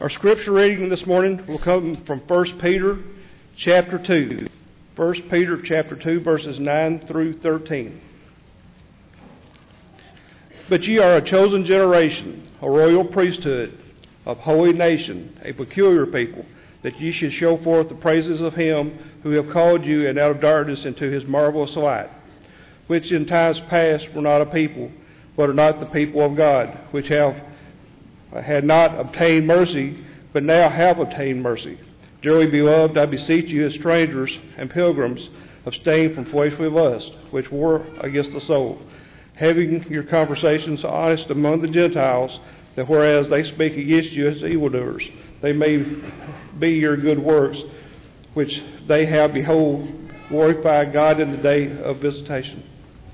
Our scripture reading this morning will come from 1 Peter chapter 2. 1 Peter chapter 2, verses 9 through 13. But ye are a chosen generation, a royal priesthood, a holy nation, a peculiar people, that ye should show forth the praises of him who have called you out of darkness into his marvelous light, which in times past were not a people, but are not the people of God, which had not obtained mercy, but now have obtained mercy. Dearly beloved, I beseech you as strangers and pilgrims, abstain from fleshly lust, which war against the soul, having your conversations honest among the Gentiles, that whereas they speak against you as evildoers, they may be your good works, which they have, behold, glorify God in the day of visitation.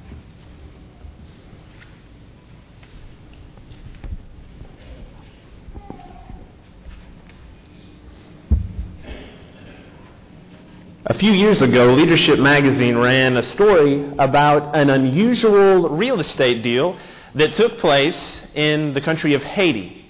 A few years ago, Leadership Magazine ran a story about an unusual real estate deal that took place in the country of Haiti.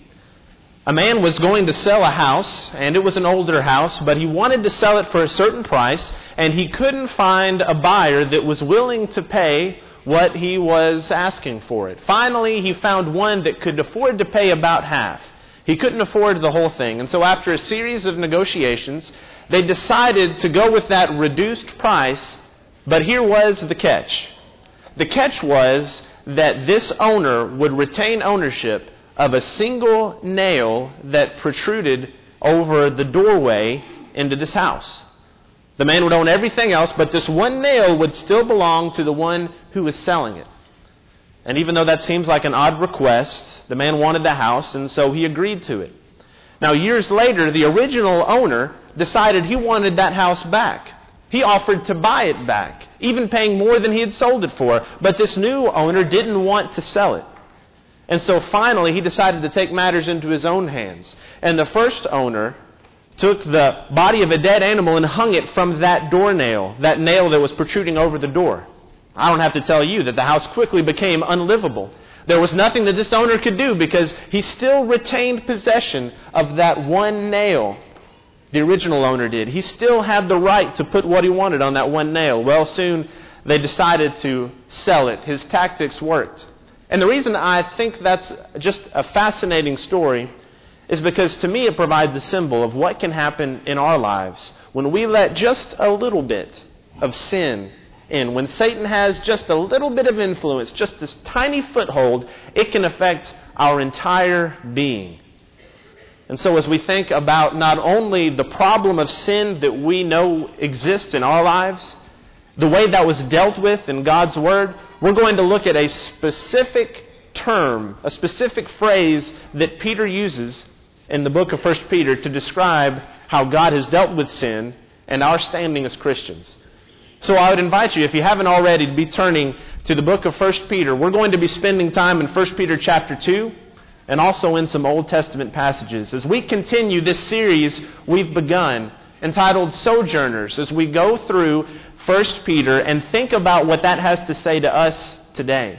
A man was going to sell a house, and it was an older house, but he wanted to sell it for a certain price, and he couldn't find a buyer that was willing to pay what he was asking for it. Finally, he found one that could afford to pay about half. He couldn't afford the whole thing, and so after a series of negotiations, they decided to go with that reduced price, but here was the catch. The catch was that this owner would retain ownership of a single nail that protruded over the doorway into this house. The man would own everything else, but this one nail would still belong to the one who was selling it. And even though that seems like an odd request, the man wanted the house, and so he agreed to it. Now, years later, the original owner decided he wanted that house back. He offered to buy it back, even paying more than he had sold it for. But this new owner didn't want to sell it. And so finally, he decided to take matters into his own hands. And the first owner took the body of a dead animal and hung it from that doornail, that nail that was protruding over the door. I don't have to tell you that the house quickly became unlivable. There was nothing that this owner could do because he still retained possession of that one nail. The original owner did. He still had the right to put what he wanted on that one nail. Well, soon they decided to sell it. His tactics worked. And the reason I think that's just a fascinating story is because to me it provides a symbol of what can happen in our lives when we let just a little bit of sin in. When Satan has just a little bit of influence, just this tiny foothold, it can affect our entire being. And so as we think about not only the problem of sin that we know exists in our lives, the way that was dealt with in God's Word, we're going to look at a specific term, a specific phrase that Peter uses in the book of 1 Peter to describe how God has dealt with sin and our standing as Christians. So I would invite you, if you haven't already, to be turning to the book of 1 Peter. We're going to be spending time in 1 Peter chapter 2 and also in some Old Testament passages as we continue this series we've begun entitled Sojourners, as we go through 1 Peter and think about what that has to say to us today.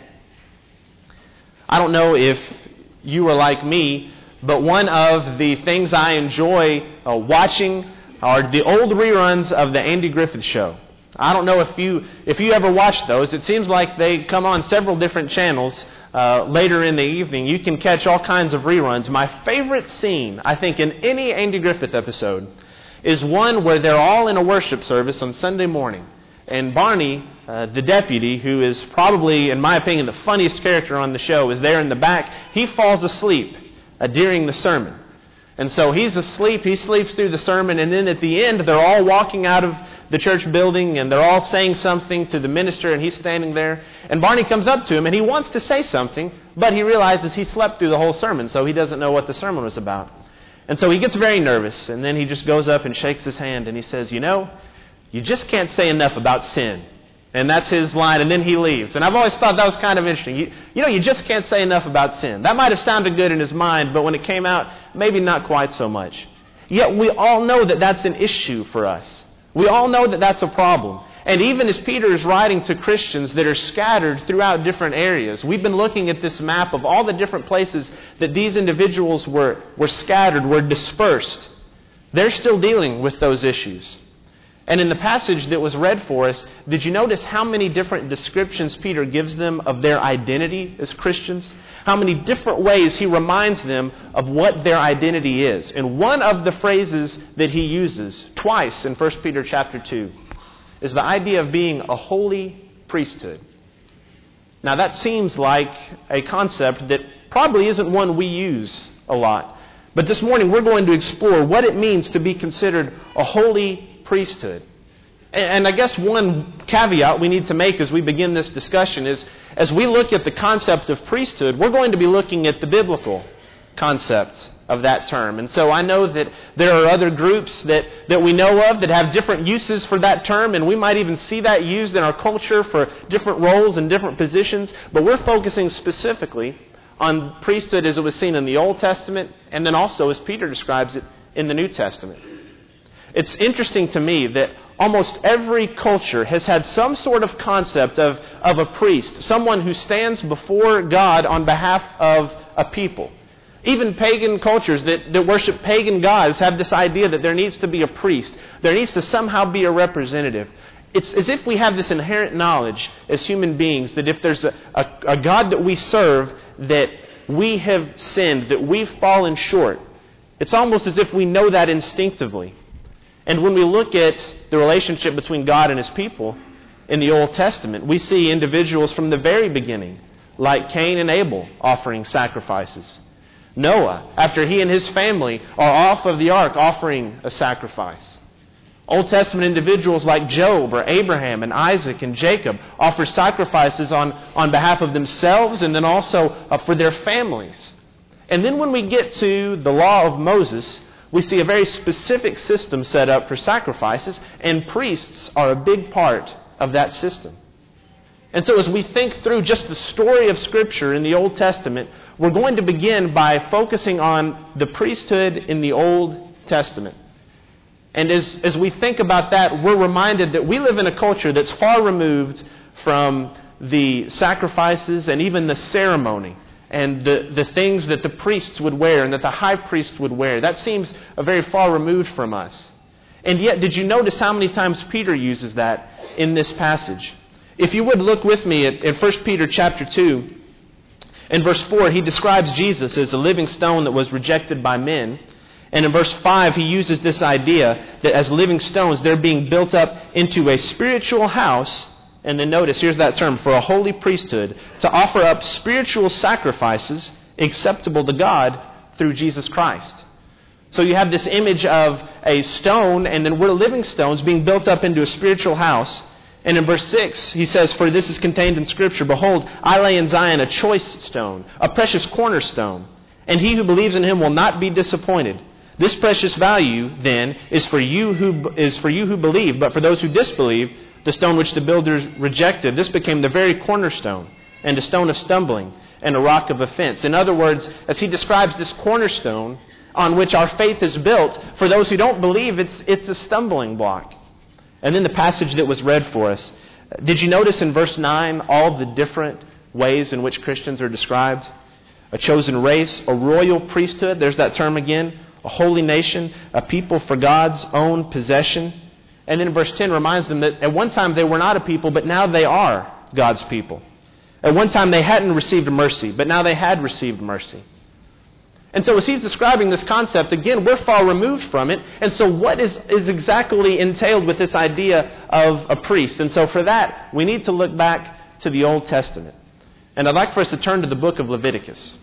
I don't know if you are like me, but one of the things I enjoy watching are the old reruns of the Andy Griffith Show. I don't know if you ever watched those. It seems like they come on several different channels later in the evening. You can catch all kinds of reruns. My favorite scene, I think, in any Andy Griffith episode is one where they're all in a worship service on Sunday morning. And Barney, the deputy, who is probably, in my opinion, the funniest character on the show, is there in the back. He falls asleep during the sermon. And so he's asleep, he sleeps through the sermon, and then at the end, they're all walking out of the church building, and they're all saying something to the minister, and he's standing there. And Barney comes up to him, and he wants to say something, but he realizes he slept through the whole sermon, so he doesn't know what the sermon was about. And so he gets very nervous, and then he just goes up and shakes his hand, and he says, you just can't say enough about sin. And that's his line, and then he leaves. And I've always thought that was kind of interesting. You just can't say enough about sin. That might have sounded good in his mind, but when it came out, maybe not quite so much. Yet we all know that that's an issue for us. We all know that that's a problem. And even as Peter is writing to Christians that are scattered throughout different areas, we've been looking at this map of all the different places that these individuals were scattered, were dispersed. They're still dealing with those issues. And in the passage that was read for us, did you notice how many different descriptions Peter gives them of their identity as Christians? How many different ways he reminds them of what their identity is. And one of the phrases that he uses twice in 1 Peter chapter 2 is the idea of being a holy priesthood. Now that seems like a concept that probably isn't one we use a lot. But this morning we're going to explore what it means to be considered a holy priesthood. And I guess one caveat we need to make as we begin this discussion is, as we look at the concept of priesthood, we're going to be looking at the biblical concept of that term. And so I know that there are other groups that we know of that have different uses for that term, and we might even see that used in our culture for different roles and different positions. But we're focusing specifically on priesthood as it was seen in the Old Testament, and then also as Peter describes it in the New Testament. It's interesting to me that almost every culture has had some sort of concept of a priest, someone who stands before God on behalf of a people. Even pagan cultures that worship pagan gods have this idea that there needs to be a priest. There needs to somehow be a representative. It's as if we have this inherent knowledge as human beings that if there's a God that we serve, that we have sinned, that we've fallen short. It's almost as if we know that instinctively. And when we look at the relationship between God and His people in the Old Testament, we see individuals from the very beginning, like Cain and Abel, offering sacrifices. Noah, after he and his family are off of the ark, offering a sacrifice. Old Testament individuals like Job or Abraham and Isaac and Jacob offer sacrifices on behalf of themselves and then also for their families. And then when we get to the law of Moses, we see a very specific system set up for sacrifices, and priests are a big part of that system. And so as we think through just the story of Scripture in the Old Testament, we're going to begin by focusing on the priesthood in the Old Testament. And as we think about that, we're reminded that we live in a culture that's far removed from the sacrifices and even the ceremony and the things that the priests would wear and that the high priest would wear. That seems very far removed from us. And yet, did you notice how many times Peter uses that in this passage? If you would look with me at 1 Peter chapter 2, in verse 4, he describes Jesus as a living stone that was rejected by men. And in verse 5, he uses this idea that as living stones, they're being built up into a spiritual house. And then notice, here's that term, for a holy priesthood, to offer up spiritual sacrifices acceptable to God through Jesus Christ. So you have this image of a stone, and then we're living stones being built up into a spiritual house. And in verse 6, he says, "For this is contained in Scripture, Behold, I lay in Zion a choice stone, a precious cornerstone, and he who believes in him will not be disappointed. This precious value, then, is for you who believe, but for those who disbelieve, the stone which the builders rejected, this became the very cornerstone, and a stone of stumbling, and a rock of offense." In other words, as he describes this cornerstone on which our faith is built, for those who don't believe, it's a stumbling block. And then the passage that was read for us, did you notice in verse 9 all the different ways in which Christians are described? A chosen race, a royal priesthood, there's that term again, a holy nation, a people for God's own possession. And then verse 10 reminds them that at one time they were not a people, but now they are God's people. At one time they hadn't received mercy, but now they had received mercy. And so as he's describing this concept, again, we're far removed from it. And so what is exactly entailed with this idea of a priest? And so for that, we need to look back to the Old Testament. And I'd like for us to turn to the book of Leviticus.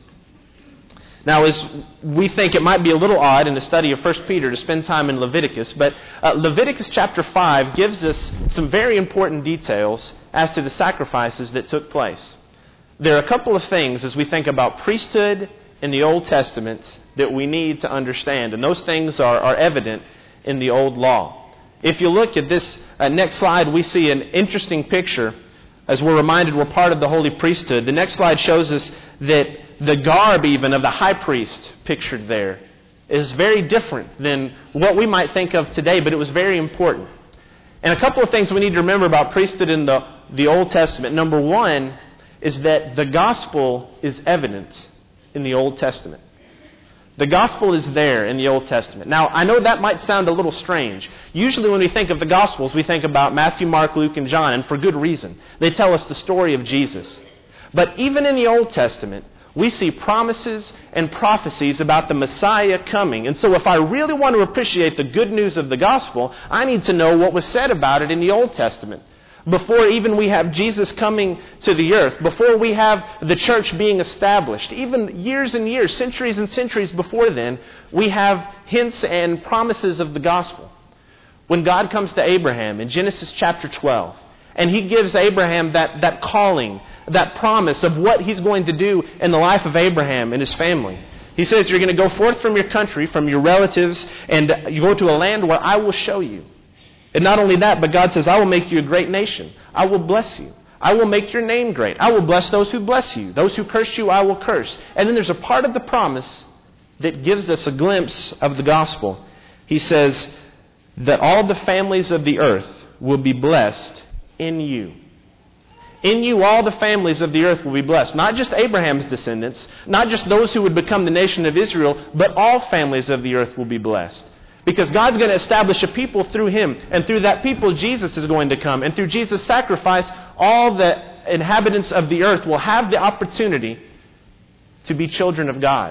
Now, as we think it might be a little odd in the study of 1 Peter to spend time in Leviticus, but Leviticus chapter 5 gives us some very important details as to the sacrifices that took place. There are a couple of things as we think about priesthood in the Old Testament that we need to understand, and those things are evident in the Old Law. If you look at this next slide, we see an interesting picture as we're reminded we're part of the holy priesthood. The next slide shows us that the garb even of the high priest pictured there is very different than what we might think of today, but it was very important. And a couple of things we need to remember about priesthood in the Old Testament. Number one is that the gospel is evident in the Old Testament. The gospel is there in the Old Testament. Now, I know that might sound a little strange. Usually when we think of the Gospels, we think about Matthew, Mark, Luke, and John, and for good reason. They tell us the story of Jesus. But even in the Old Testament, we see promises and prophecies about the Messiah coming. And so if I really want to appreciate the good news of the gospel, I need to know what was said about it in the Old Testament. Before even we have Jesus coming to the earth, before we have the church being established, even years and years, centuries and centuries before then, we have hints and promises of the gospel. When God comes to Abraham in Genesis chapter 12, and He gives Abraham that calling, that promise of what He's going to do in the life of Abraham and his family. He says, you're going to go forth from your country, from your relatives, and you go to a land where I will show you. And not only that, but God says, I will make you a great nation. I will bless you. I will make your name great. I will bless those who bless you. Those who curse you, I will curse. And then there's a part of the promise that gives us a glimpse of the gospel. He says that all the families of the earth will be blessed in you. In you, all the families of the earth will be blessed. Not just Abraham's descendants, not just those who would become the nation of Israel, but all families of the earth will be blessed. Because God's going to establish a people through Him. And through that people, Jesus is going to come. And through Jesus' sacrifice, all the inhabitants of the earth will have the opportunity to be children of God.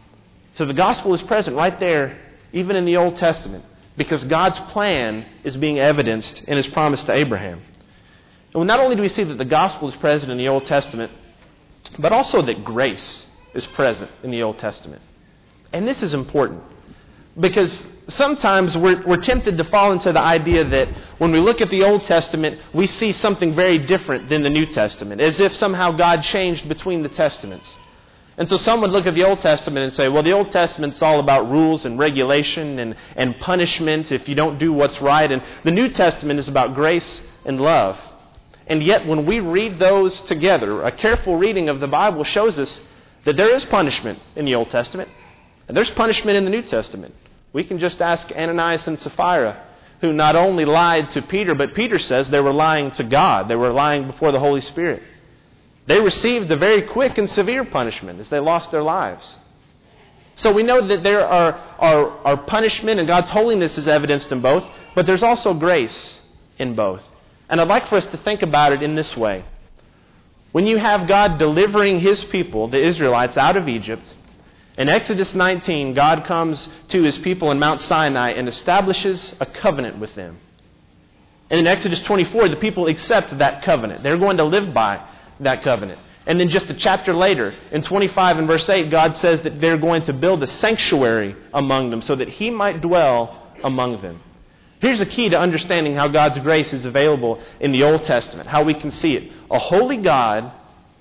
So the gospel is present right there, even in the Old Testament. Because God's plan is being evidenced in His promise to Abraham. And not only do we see that the gospel is present in the Old Testament, but also that grace is present in the Old Testament. And this is important. Because sometimes we're tempted to fall into the idea that when we look at the Old Testament, we see something very different than the New Testament, as if somehow God changed between the Testaments. And so some would look at the Old Testament and say, well, the Old Testament's all about rules and regulation and punishment if you don't do what's right. And the New Testament is about grace and love. And yet when we read those together, a careful reading of the Bible shows us that there is punishment in the Old Testament. And there's punishment in the New Testament. We can just ask Ananias and Sapphira, who not only lied to Peter, but Peter says they were lying to God. They were lying before the Holy Spirit. They received a very quick and severe punishment as they lost their lives. So we know that there are punishment and God's holiness is evidenced in both, but there's also grace in both. And I'd like for us to think about it in this way. When you have God delivering His people, the Israelites, out of Egypt, in Exodus 19, God comes to His people in Mount Sinai and establishes a covenant with them. And in Exodus 24, the people accept that covenant. They're going to live by that covenant. And then just a chapter later, in 25 and verse 8, God says that they're going to build a sanctuary among them so that He might dwell among them. Here's the key to understanding how God's grace is available in the Old Testament, how we can see it. A holy God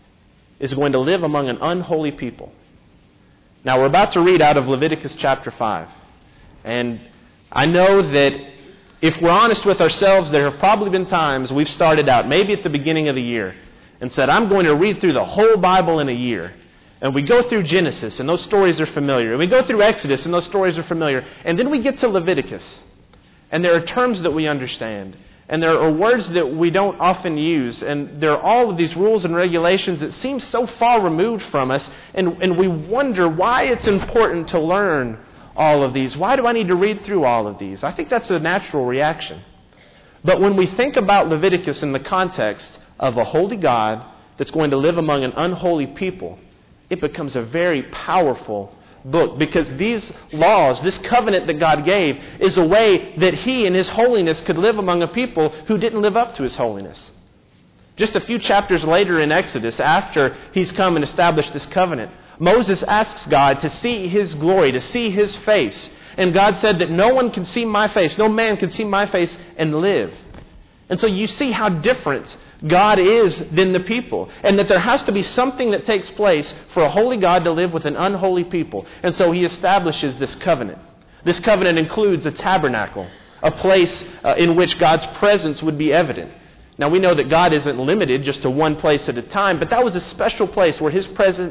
is going to live among an unholy people. Now, we're about to read out of Leviticus chapter 5. And I know that if we're honest with ourselves, there have probably been times we've started out, maybe at the beginning of the year, and said, I'm going to read through the whole Bible in a year. And we go through Genesis, and those stories are familiar. And we go through Exodus, and those stories are familiar. And then we get to Leviticus. And there are terms that we understand. And there are words that we don't often use. And there are all of these rules and regulations that seem so far removed from us. And we wonder why it's important to learn all of these. Why do I need to read through all of these? I think that's a natural reaction. But when we think about Leviticus in the context of a holy God that's going to live among an unholy people, it becomes a very powerful book, because these laws, this covenant that God gave, is a way that He in His holiness could live among a people who didn't live up to His holiness. Just a few chapters later in Exodus, after He's come and established this covenant, Moses asks God to see His glory, to see His face. And God said that no one can see my face, no man can see my face and live. And so you see how different God is than the people. And that there has to be something that takes place for a holy God to live with an unholy people. And so He establishes this covenant. This covenant includes a tabernacle, a place in which God's presence would be evident. Now we know that God isn't limited just to one place at a time, but that was a special place where His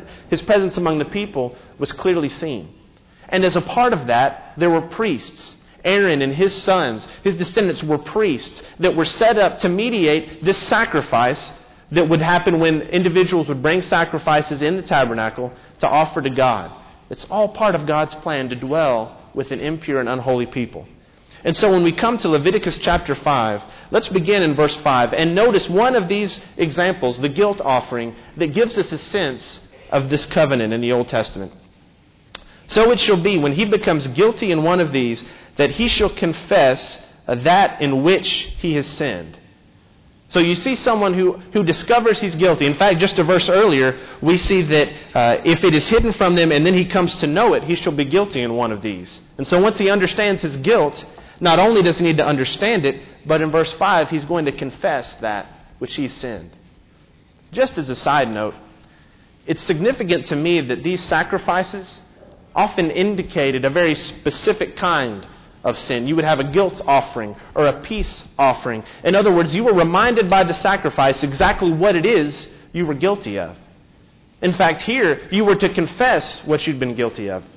presence among the people was clearly seen. And as a part of that, there were priests. Aaron and his sons, his descendants, were priests that were set up to mediate this sacrifice that would happen when individuals would bring sacrifices in the tabernacle to offer to God. It's all part of God's plan to dwell with an impure and unholy people. And so when we come to Leviticus chapter 5, let's begin in verse 5 and notice one of these examples, the guilt offering, that gives us a sense of this covenant in the Old Testament. So it shall be, when he becomes guilty in one of these, that he shall confess that in which he has sinned. So you see someone who discovers he's guilty. In fact, just a verse earlier, we see that if it is hidden from them and then he comes to know it, he shall be guilty in one of these. And so once he understands his guilt, not only does he need to understand it, but in verse 5, he's going to confess that which he's sinned. Just as a side note, it's significant to me that these sacrifices often indicated a very specific kind of sin. You would have a guilt offering or a peace offering. In other words, you were reminded by the sacrifice exactly what it is you were guilty of. In fact, here, you were to confess what you'd been guilty of.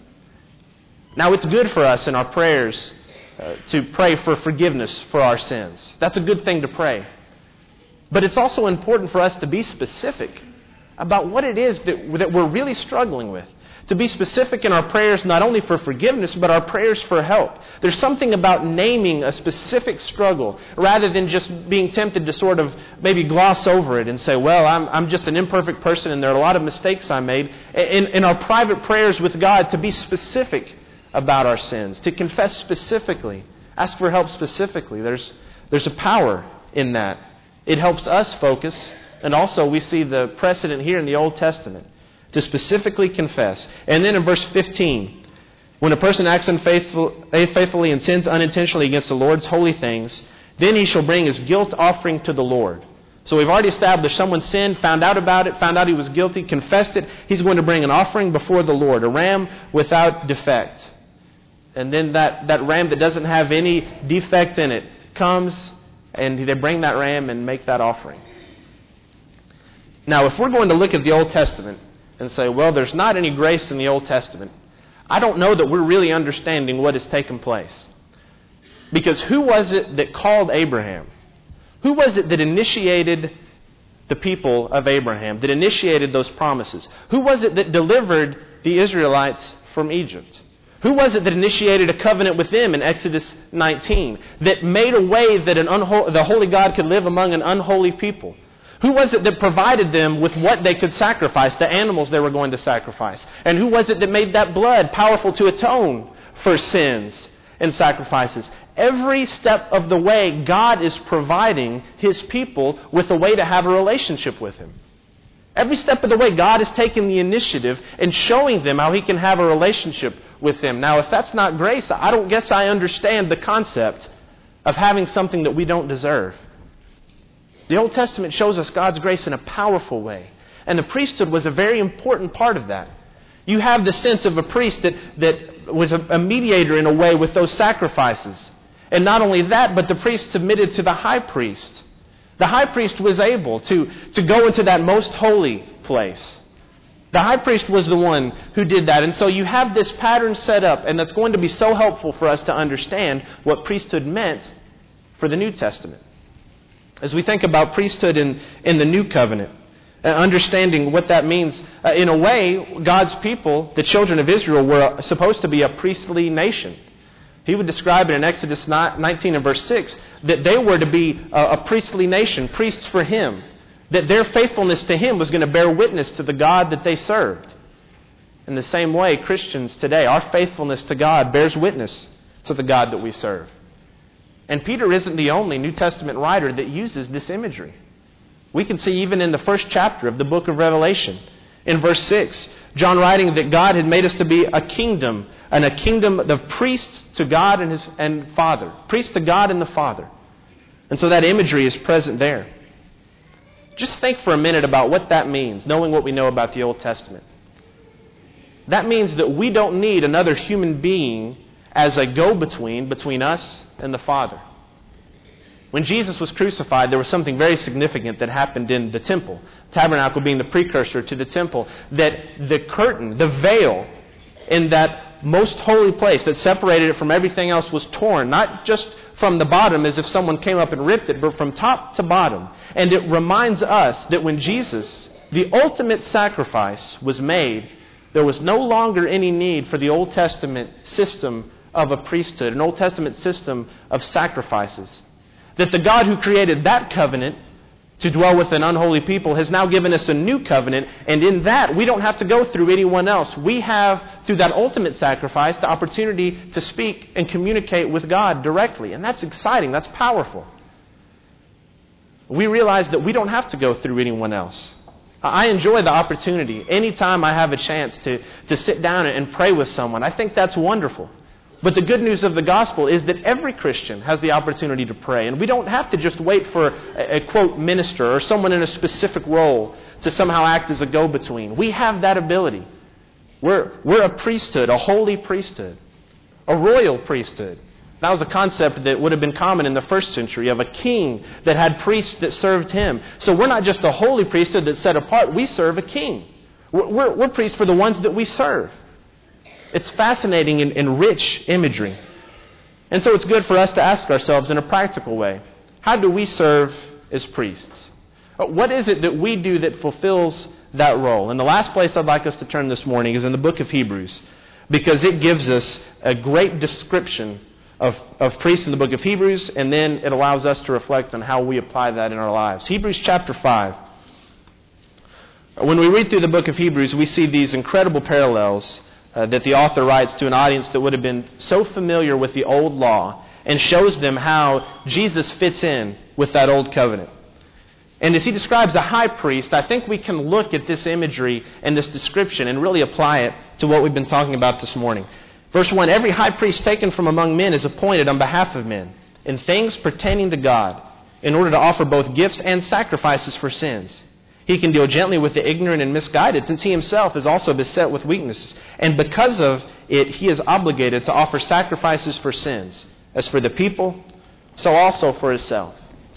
Now, it's good for us in our prayers to pray for forgiveness for our sins. That's a good thing to pray. But it's also important for us to be specific about what it is that we're really struggling with. To be specific in our prayers, not only for forgiveness, but our prayers for help. There's something about naming a specific struggle rather than just being tempted to sort of maybe gloss over it and say, well, I'm just an imperfect person and there are a lot of mistakes I made. In our private prayers with God, to be specific about our sins, to confess specifically, ask for help specifically. There's a power in that. It helps us focus, and also we see the precedent here in the Old Testament to specifically confess. And then in verse 15, when a person acts unfaithfully and sins unintentionally against the Lord's holy things, then he shall bring his guilt offering to the Lord. So we've already established someone sinned, found out about it, found out he was guilty, confessed it. He's going to bring an offering before the Lord, a ram without defect. And then that ram that doesn't have any defect in it comes, and they bring that ram and make that offering. Now, if we're going to look at the Old Testament and say, well, there's not any grace in the Old Testament, I don't know that we're really understanding what has taken place. Because who was it that called Abraham? Who was it that initiated the people of Abraham, that initiated those promises? Who was it that delivered the Israelites from Egypt? Who was it that initiated a covenant with them in Exodus 19, that made a way that the holy God could live among an unholy people? Who was it that provided them with what they could sacrifice, the animals they were going to sacrifice? And who was it that made that blood powerful to atone for sins and sacrifices? Every step of the way, God is providing His people with a way to have a relationship with Him. Every step of the way, God is taking the initiative and showing them how He can have a relationship with them. Now, if that's not grace, I don't guess I understand the concept of having something that we don't deserve. The Old Testament shows us God's grace in a powerful way. And the priesthood was a very important part of that. You have the sense of a priest that was a mediator in a way with those sacrifices. And not only that, but the priest submitted to the high priest. The high priest was able to go into that most holy place. The high priest was the one who did that. And so you have this pattern set up, and that's going to be so helpful for us to understand what priesthood meant for the New Testament. As we think about priesthood in the New Covenant, understanding what that means, in a way, God's people, the children of Israel, were supposed to be a priestly nation. He would describe it in Exodus 19 and verse 6 that they were to be a priestly nation, priests for Him, that their faithfulness to Him was going to bear witness to the God that they served. In the same way, Christians today, our faithfulness to God bears witness to the God that we serve. And Peter isn't the only New Testament writer that uses this imagery. We can see even in the first chapter of the book of Revelation, in verse 6, John writing that God had made us to be a kingdom, and a kingdom of priests to God and Father. Priests to God and the Father. And so that imagery is present there. Just think for a minute about what that means, knowing what we know about the Old Testament. That means that we don't need another human being as a go-between between us and the Father. When Jesus was crucified, there was something very significant that happened in the temple. Tabernacle being the precursor to the temple. That the curtain, the veil in that most holy place that separated it from everything else was torn, not just from the bottom as if someone came up and ripped it, but from top to bottom. And it reminds us that when Jesus, the ultimate sacrifice, was made, there was no longer any need for the Old Testament system of a priesthood, an Old Testament system of sacrifices. That the God who created that covenant to dwell with an unholy people has now given us a new covenant, and in that we don't have to go through anyone else. We have, through that ultimate sacrifice, the opportunity to speak and communicate with God directly. And that's exciting. That's powerful. We realize that we don't have to go through anyone else. I enjoy the opportunity anytime I have a chance to sit down and pray with someone. I think that's wonderful. But the good news of the gospel is that every Christian has the opportunity to pray. And we don't have to just wait for a quote, minister or someone in a specific role to somehow act as a go-between. We have that ability. We're a priesthood, a holy priesthood, a royal priesthood. That was a concept that would have been common in the first century, of a king that had priests that served him. So we're not just a holy priesthood that's set apart. We serve a king. We're priests for the ones that we serve. It's fascinating and rich imagery. And so it's good for us to ask ourselves in a practical way, how do we serve as priests? What is it that we do that fulfills that role? And the last place I'd like us to turn this morning is in the book of Hebrews, because it gives us a great description of priests in the book of Hebrews, and then it allows us to reflect on how we apply that in our lives. Hebrews chapter 5. When we read through the book of Hebrews, we see these incredible parallels that the author writes to an audience that would have been so familiar with the old law, and shows them how Jesus fits in with that old covenant. And as he describes a high priest, I think we can look at this imagery and this description and really apply it to what we've been talking about this morning. Verse 1, every high priest taken from among men is appointed on behalf of men in things pertaining to God, in order to offer both gifts and sacrifices for sins. He can deal gently with the ignorant and misguided, since he himself is also beset with weaknesses. And because of it, he is obligated to offer sacrifices for sins, as for the people, so also for himself.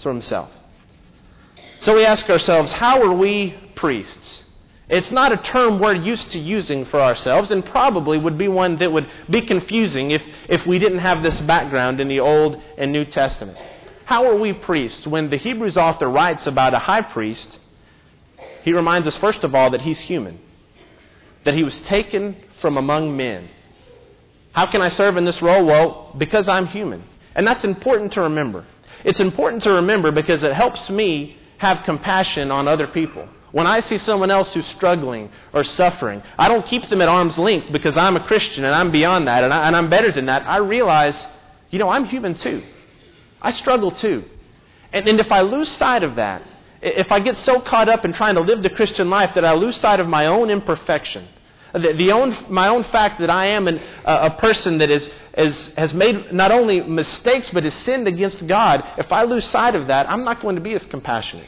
So we ask ourselves, how are we priests? It's not a term we're used to using for ourselves, and probably would be one that would be confusing if we didn't have this background in the Old and New Testament. How are we priests? When the Hebrews author writes about a high priest, he reminds us, first of all, that he's human, that he was taken from among men. How can I serve in this role? Well, because I'm human. And that's important to remember. It's important to remember because it helps me have compassion on other people. When I see someone else who's struggling or suffering, I don't keep them at arm's length because I'm a Christian and I'm beyond that and I'm better than that. I realize, I'm human too. I struggle too. And if I lose sight of that, if I get so caught up in trying to live the Christian life that I lose sight of my own imperfection, my own fact that I am a person that has made not only mistakes but has sinned against God, if I lose sight of that, I'm not going to be as compassionate.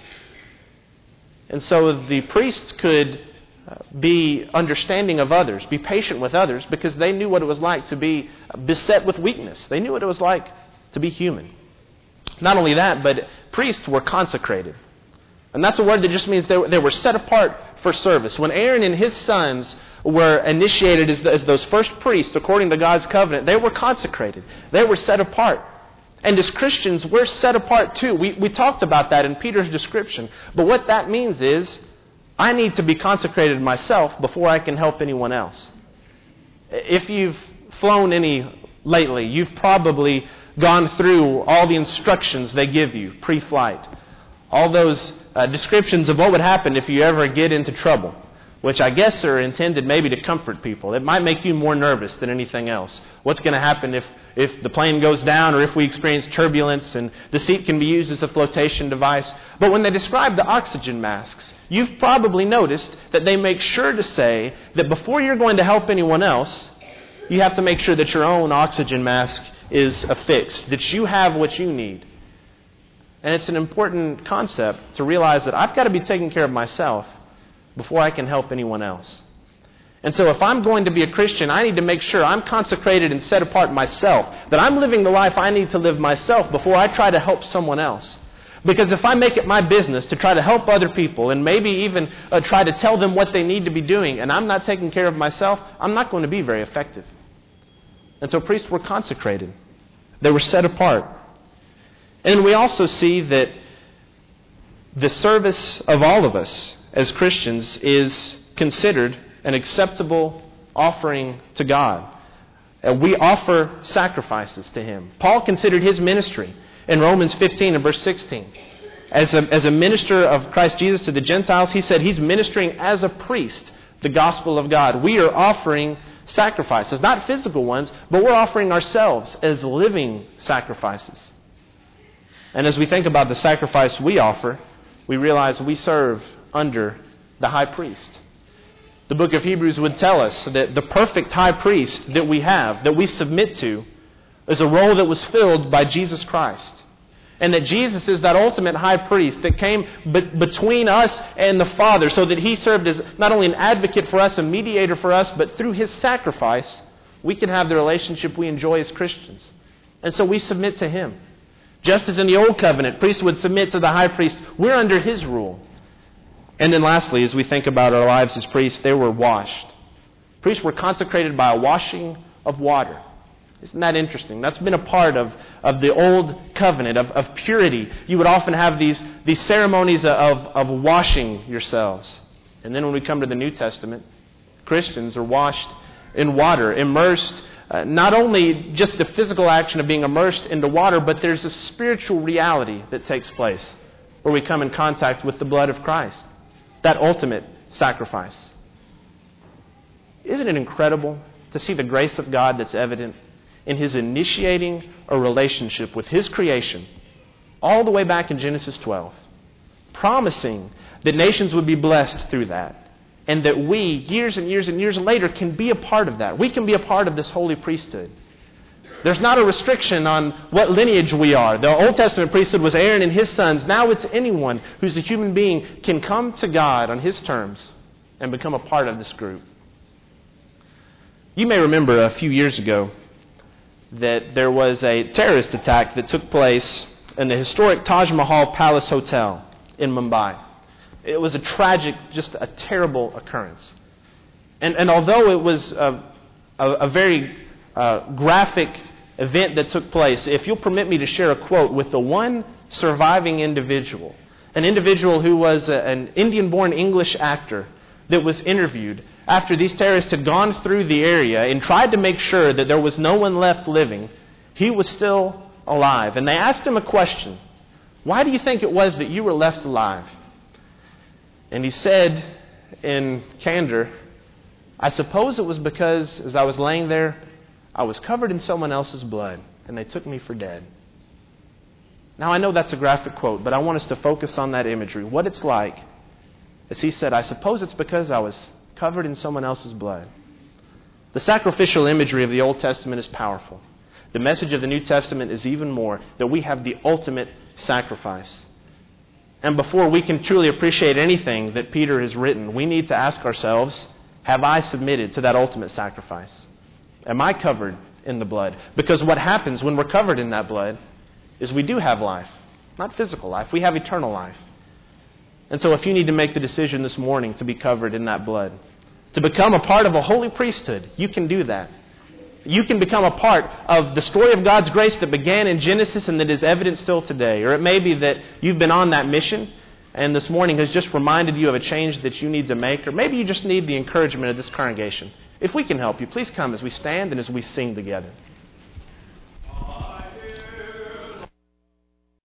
And so the priests could be understanding of others, be patient with others, because they knew what it was like to be beset with weakness. They knew what it was like to be human. Not only that, but priests were consecrated. And that's a word that just means they were set apart for service. When Aaron and his sons were initiated as those first priests according to God's covenant, they were consecrated. They were set apart. And as Christians, we're set apart too. We talked about that in Peter's description. But what that means is, I need to be consecrated myself before I can help anyone else. If you've flown any lately, you've probably gone through all the instructions they give you pre-flight. All those descriptions of what would happen if you ever get into trouble, which I guess are intended maybe to comfort people. It might make you more nervous than anything else. What's going to happen if the plane goes down or if we experience turbulence, and the seat can be used as a flotation device. But when they describe the oxygen masks, you've probably noticed that they make sure to say that before you're going to help anyone else, you have to make sure that your own oxygen mask is affixed, that you have what you need. And it's an important concept to realize that I've got to be taking care of myself before I can help anyone else. And so if I'm going to be a Christian, I need to make sure I'm consecrated and set apart myself, that I'm living the life I need to live myself before I try to help someone else. Because if I make it my business to try to help other people and maybe even try to tell them what they need to be doing, and I'm not taking care of myself, I'm not going to be very effective. And so priests were consecrated. They were set apart. And we also see that the service of all of us as Christians is considered an acceptable offering to God. We offer sacrifices to Him. Paul considered his ministry in Romans 15 and verse 16. As a minister of Christ Jesus to the Gentiles, he said he's ministering as a priest the gospel of God. We are offering sacrifices, not physical ones, but we're offering ourselves as living sacrifices. And as we think about the sacrifice we offer, we realize we serve under the high priest. The book of Hebrews would tell us that the perfect high priest that we have, that we submit to, is a role that was filled by Jesus Christ. And that Jesus is that ultimate high priest that came between us and the Father, so that He served as not only an advocate for us, a mediator for us, but through His sacrifice, we can have the relationship we enjoy as Christians. And so we submit to Him. Just as in the Old Covenant, priests would submit to the high priest, we're under His rule. And then lastly, as we think about our lives as priests, they were washed. Priests were consecrated by a washing of water. Isn't that interesting? That's been a part of the Old Covenant, of purity. You would often have these ceremonies of washing yourselves. And then when we come to the New Testament, Christians are washed in water, immersed, not only just the physical action of being immersed into water, but there's a spiritual reality that takes place where we come in contact with the blood of Christ, that ultimate sacrifice. Isn't it incredible to see the grace of God that's evident in His initiating a relationship with His creation all the way back in Genesis 12, promising that nations would be blessed through that, and that we, years and years and years later, can be a part of that. We can be a part of this holy priesthood. There's not a restriction on what lineage we are. The Old Testament priesthood was Aaron and his sons. Now it's anyone who's a human being can come to God on His terms and become a part of this group. You may remember a few years ago that there was a terrorist attack that took place in the historic Taj Mahal Palace Hotel in Mumbai. It was a tragic, just a terrible occurrence. And although it was a very graphic event that took place, if you'll permit me to share a quote with the one surviving individual, an individual who was an Indian-born English actor that was interviewed after these terrorists had gone through the area and tried to make sure that there was no one left living, he was still alive. And they asked him a question. Why do you think it was that you were left alive? And he said in candor, I suppose it was because as I was laying there, I was covered in someone else's blood and they took me for dead. Now I know that's a graphic quote, but I want us to focus on that imagery. What it's like, as he said, I suppose it's because I was covered in someone else's blood. The sacrificial imagery of the Old Testament is powerful. The message of the New Testament is even more, that we have the ultimate sacrifice. And before we can truly appreciate anything that Peter has written, we need to ask ourselves, have I submitted to that ultimate sacrifice? Am I covered in the blood? Because what happens when we're covered in that blood is we do have life. Not physical life. We have eternal life. And so if you need to make the decision this morning to be covered in that blood, to become a part of a holy priesthood, you can do that. You can become a part of the story of God's grace that began in Genesis and that is evident still today. Or it may be that you've been on that mission and this morning has just reminded you of a change that you need to make. Or maybe you just need the encouragement of this congregation. If we can help you, please come as we stand and as we sing together.